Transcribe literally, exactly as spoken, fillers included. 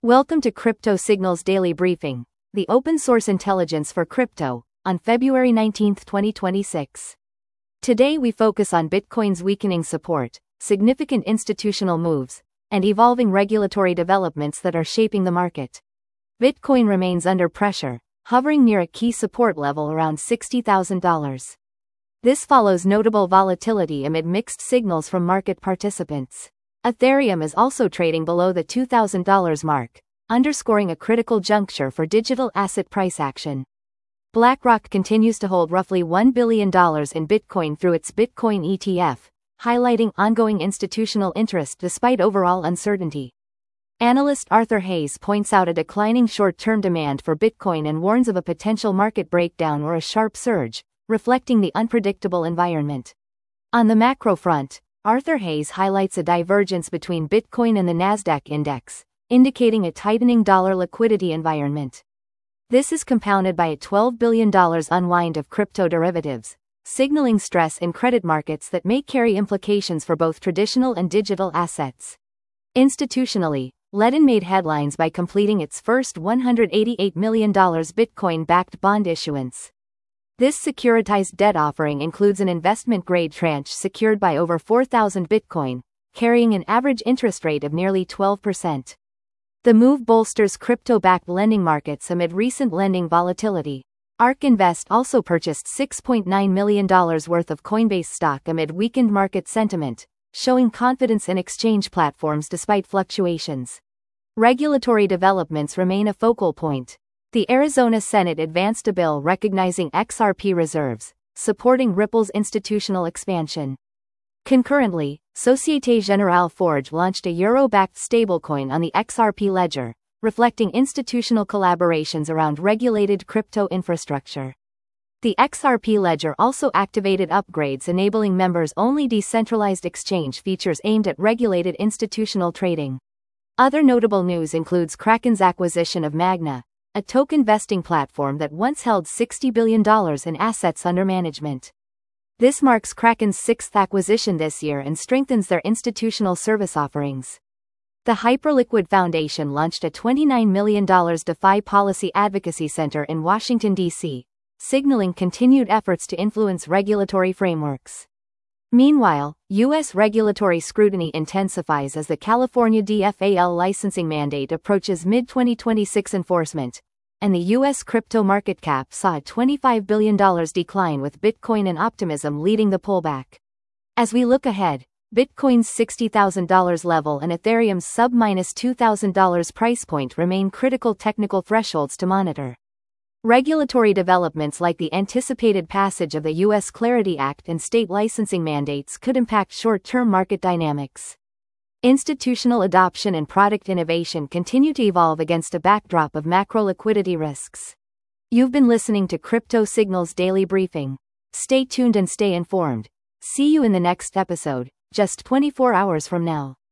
Welcome to Crypto Signals Daily Briefing, the open source intelligence for crypto, on February nineteenth, twenty twenty-six. Today we focus on Bitcoin's weakening support, significant institutional moves, and evolving regulatory developments that are shaping the market. Bitcoin remains under pressure, hovering near a key support level around sixty thousand dollars. This follows notable volatility amid mixed signals from market participants. Ethereum is also trading below the two thousand dollars mark, underscoring a critical juncture for digital asset price action. BlackRock continues to hold roughly one billion dollars in Bitcoin through its Bitcoin E T F, highlighting ongoing institutional interest despite overall uncertainty. Analyst Arthur Hayes points out a declining short-term demand for Bitcoin and warns of a potential market breakdown or a sharp surge, reflecting the unpredictable environment. On the macro front, Arthur Hayes highlights a divergence between Bitcoin and the Nasdaq index, indicating a tightening dollar liquidity environment. This is compounded by a twelve billion dollars unwind of crypto derivatives, signaling stress in credit markets that may carry implications for both traditional and digital assets. Institutionally, Ledn made headlines by completing its first one hundred eighty-eight million dollars Bitcoin-backed bond issuance. This securitized debt offering includes an investment-grade tranche secured by over four thousand Bitcoin, carrying an average interest rate of nearly twelve percent. The move bolsters crypto-backed lending markets amid recent lending volatility. ARK Invest also purchased six point nine million dollars worth of Coinbase stock amid weakened market sentiment, showing confidence in exchange platforms despite fluctuations. Regulatory developments remain a focal point. The Arizona Senate advanced a bill recognizing X R P reserves, supporting Ripple's institutional expansion. Concurrently, Société Générale Forge launched a euro-backed stablecoin on the X R P ledger, reflecting institutional collaborations around regulated crypto infrastructure. The X R P ledger also activated upgrades enabling members-only decentralized exchange features aimed at regulated institutional trading. Other notable news includes Kraken's acquisition of Magna, a token vesting platform that once held sixty billion dollars in assets under management. This marks Kraken's sixth acquisition this year and strengthens their institutional service offerings. The Hyperliquid Foundation launched a twenty-nine million dollars DeFi Policy Advocacy Center in Washington, D C, signaling continued efforts to influence regulatory frameworks. Meanwhile, U S regulatory scrutiny intensifies as the California D F A L licensing mandate approaches mid twenty twenty-six enforcement, and the U S crypto market cap saw a twenty-five billion dollars decline with Bitcoin and Optimism leading the pullback. As we look ahead, Bitcoin's sixty thousand dollars level and Ethereum's sub-two thousand dollars price point remain critical technical thresholds to monitor. Regulatory developments like the anticipated passage of the U S Clarity Act and state licensing mandates could impact short-term market dynamics. Institutional adoption and product innovation continue to evolve against a backdrop of macro liquidity risks. You've been listening to Crypto Signals Daily Briefing. Stay tuned and stay informed. See you in the next episode, just twenty-four hours from now.